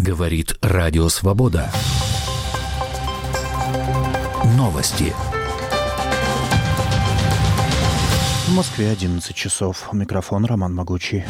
Говорит Радио Свобода. Новости. В Москве 11 часов. Микрофон Роман Могучий.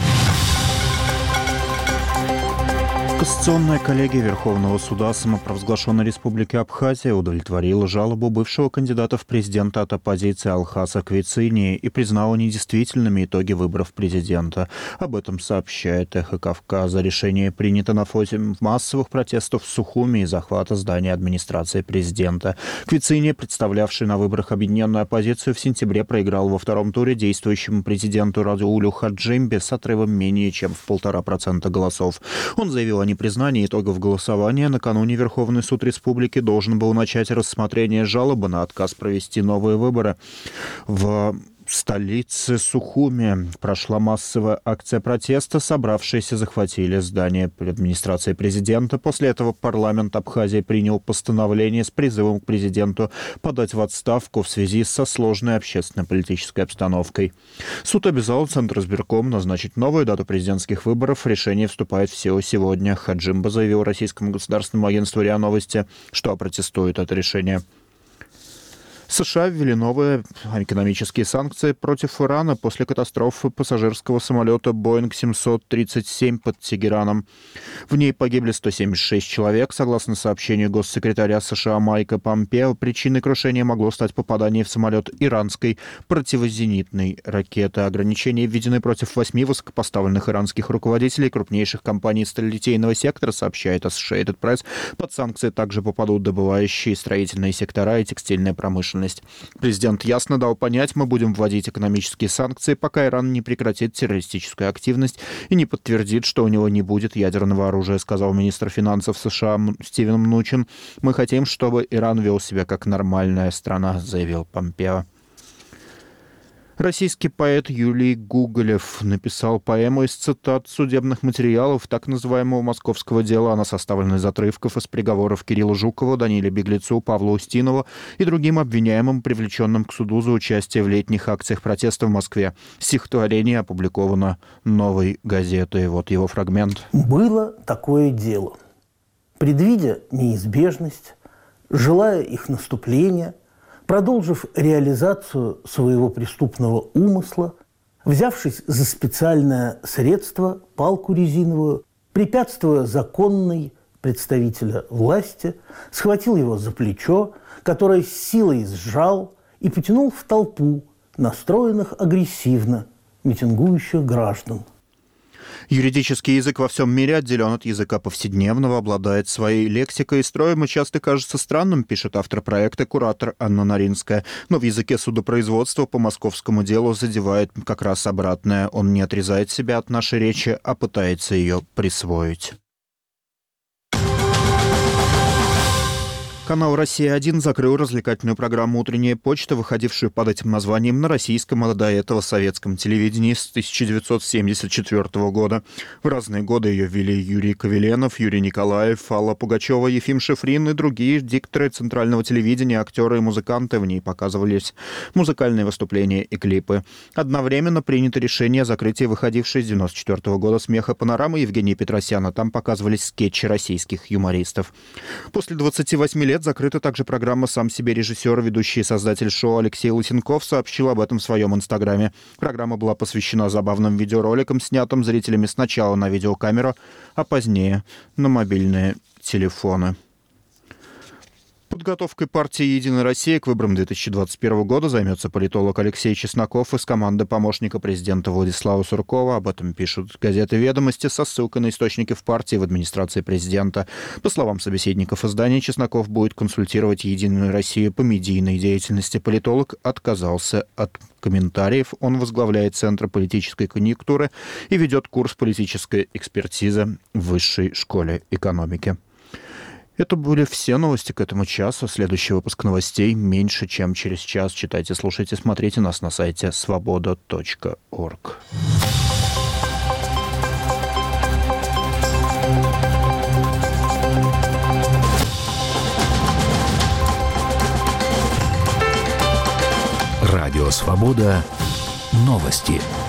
Кассационная коллегия Верховного суда самопровозглашенной Республики Абхазия удовлетворила жалобу бывшего кандидата в президенты от оппозиции Алхаса Квицинии и признала недействительными итоги выборов президента. Об этом сообщает «Эхо Кавказа». Решение принято на фоне массовых протестов в Сухуми и захвата здания администрации президента. Квицини, представлявший на выборах объединенную оппозицию, в сентябре проиграл во втором туре действующему президенту Радиулю Хаджимбе с отрывом менее чем в 1,5% голосов. Он заявил о непризнании итогов голосования. Накануне Верховный суд Республики должен был начать рассмотрение жалобы на отказ провести новые выборы. В столице Сухуми прошла массовая акция протеста. Собравшиеся захватили здание администрации президента. После этого парламент Абхазии принял постановление с призывом к президенту подать в отставку в связи со сложной общественно-политической обстановкой. Суд обязал Центризбирком назначить новую дату президентских выборов. Решение вступает в силу сегодня. Хаджимба заявил российскому государственному агентству РИА Новости, что протестует это решение. США ввели новые экономические санкции против Ирана после катастрофы пассажирского самолета Boeing 737 под Тегераном. В ней погибли 176 человек. Согласно сообщению госсекретаря США Майка Помпео, причиной крушения могло стать попадание в самолет иранской противозенитной ракеты. Ограничения введены против 8 высокопоставленных иранских руководителей крупнейших компаний сталелитейного сектора, сообщает Associated Press. Под санкции также попадут добывающие, строительные сектора и текстильная промышленность. Президент ясно дал понять, мы будем вводить экономические санкции, пока Иран не прекратит террористическую активность и не подтвердит, что у него не будет ядерного оружия, сказал министр финансов США Стивен Мнучин. Мы хотим, чтобы Иран вел себя как нормальная страна, заявил Помпео. Российский поэт Юлий Гоголев написал поэму из цитат судебных материалов так называемого московского дела. Она составлена из отрывков из приговоров Кирилла Жукова, Даниле Беглецу, Павла Устинова и другим обвиняемым, привлеченным к суду за участие в летних акциях протеста в Москве. Стихотворение опубликовано «Новой газетой». Вот его фрагмент. «Было такое дело. Предвидя неизбежность, желая их наступления, продолжив реализацию своего преступного умысла, взявшись за специальное средство, палку резиновую, препятствуя законной представителя власти, схватил его за плечо, которое с силой сжал и потянул в толпу настроенных агрессивно митингующих граждан. Юридический язык во всем мире отделен от языка повседневного, обладает своей лексикой и строем и часто кажется странным, пишет автор проекта, куратор Анна Наринская. Но в языке судопроизводства по московскому делу задевает как раз обратное. Он не отрезает себя от нашей речи, а пытается ее присвоить. Канал «Россия-1» закрыл развлекательную программу «Утренняя почта», выходившую под этим названием на российском, а до этого советском телевидении с 1974 года. В разные годы ее вели Юрий Ковеленов, Юрий Николаев, Алла Пугачева, Ефим Шифрин и другие дикторы центрального телевидения, актеры и музыканты. В ней показывались музыкальные выступления и клипы. Одновременно принято решение о закрытии выходившей с 1994 года «Смеха панорамы» Евгения Петросяна. Там показывались скетчи российских юмористов. После 28 лет закрыта также программа «Сам себе режиссер», ведущий и создатель шоу Алексей Лысенков сообщил об этом в своем инстаграме. Программа была посвящена забавным видеороликам, снятым зрителями сначала на видеокамеру, а позднее на мобильные телефоны. Подготовкой партии «Единая Россия» к выборам 2021 года займется политолог Алексей Чесноков из команды помощника президента Владислава Суркова. Об этом пишут газеты «Ведомости» со ссылкой на источники в партии в администрации президента. По словам собеседников издания, Чесноков будет консультировать «Единую Россию» по медийной деятельности. Политолог отказался от комментариев. Он возглавляет Центр политической конъюнктуры и ведет курс политической экспертизы в Высшей школе экономики. Это были все новости к этому часу. Следующий выпуск новостей меньше, чем через час. Читайте, слушайте, смотрите нас на сайте svoboda.org. Радио «Свобода». Новости.